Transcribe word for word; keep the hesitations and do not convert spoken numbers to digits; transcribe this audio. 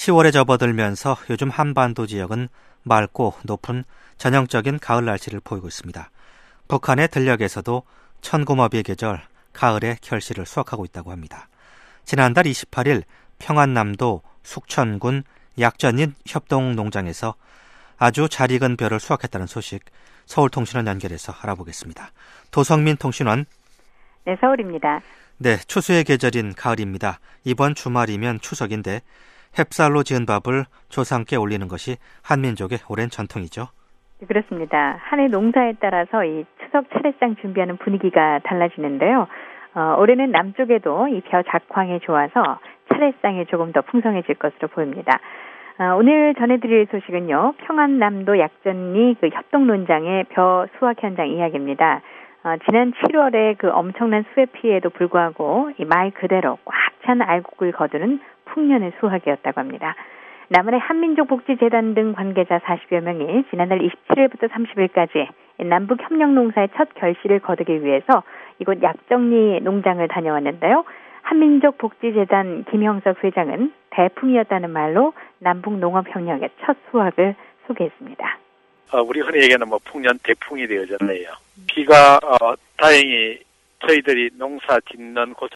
시월에 접어들면서 요즘 한반도 지역은 맑고 높은 전형적인 가을 날씨를 보이고 있습니다. 북한의 들녘에서도 천고마비의 계절, 가을의 결실을 수확하고 있다고 합니다. 지난달 이십팔일 평안남도 숙천군 약전인 협동농장에서 아주 잘 익은 벼를 수확했다는 소식, 서울통신원 연결해서 알아보겠습니다. 도성민 통신원. 네, 서울입니다. 네, 추수의 계절인 가을입니다. 이번 주말이면 추석인데 햅쌀로 지은 밥을 조상께 올리는 것이 한민족의 오랜 전통이죠. 그렇습니다. 한 해 농사에 따라서 이 추석 차례상 준비하는 분위기가 달라지는데요. 어, 올해는 남쪽에도 이 벼 작황이 좋아서 차례상이 조금 더 풍성해질 것으로 보입니다. 어, 오늘 전해드릴 소식은요, 평안남도 약전리 그 협동농장의 벼 수확 현장 이야기입니다. 어, 지난 칠월에 그 엄청난 수해 피해에도 불구하고 이 말 그대로 꽉 찬 알곡을 거두는 풍년의 수확이었다고 합니다. 남한의 한민족복지재단 등 관계자 사십여 명이 지난달 이십칠일부터 삼십일까지 남북 협력농사의 첫 결실을 거두기 위해서 이곳 약전리 농장을 다녀왔는데요. 한민족복지재단 김형석 회장은 대풍이었다는 말로 남북 농업협력의 첫 수확을 소개했습니다. 어, 우리 흔히 얘기하는 뭐 풍년 대풍이 되어졌네요. 비가 어, 다행히 저희들이 농사 짓는 곳